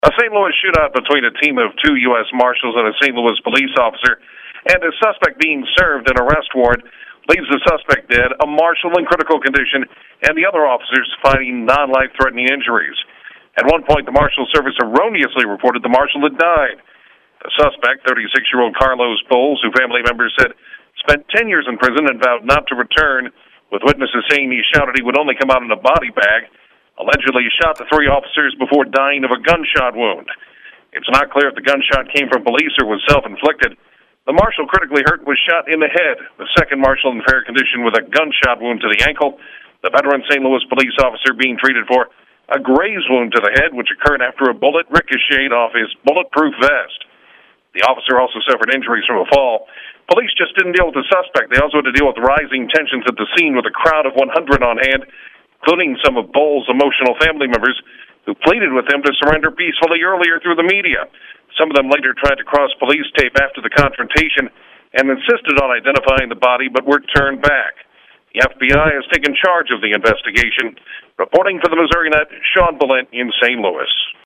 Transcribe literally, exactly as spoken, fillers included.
A Saint Louis shootout between a team of two U S Marshals and a Saint Louis police officer and a suspect being served an arrest warrant leaves the suspect dead, a marshal in critical condition, and the other officers fighting non-life-threatening injuries. At one point, the Marshal Service erroneously reported the marshal had died. The suspect, thirty-six-year-old Carlos Bowles, who family members said spent ten years in prison and vowed not to return, with witnesses saying he shouted he would only come out in a body bag, allegedly shot the three officers before dying of a gunshot wound. It's not clear if the gunshot came from police or was self-inflicted. The marshal critically hurt was shot in the head. The second marshal in fair condition with a gunshot wound to the ankle. The veteran Saint Louis police officer being treated for a graze wound to the head, which occurred after a bullet ricocheted off his bulletproof vest. The officer also suffered injuries from a fall. Police just didn't deal with the suspect. They also had to deal with rising tensions at the scene with a crowd of one hundred on hand, including some of Bowles' emotional family members who pleaded with him to surrender peacefully earlier through the media. Some of them later tried to cross police tape after the confrontation and insisted on identifying the body, but were turned back. The F B I has taken charge of the investigation. Reporting for the Missouri Net, Sean Billent in Saint Louis.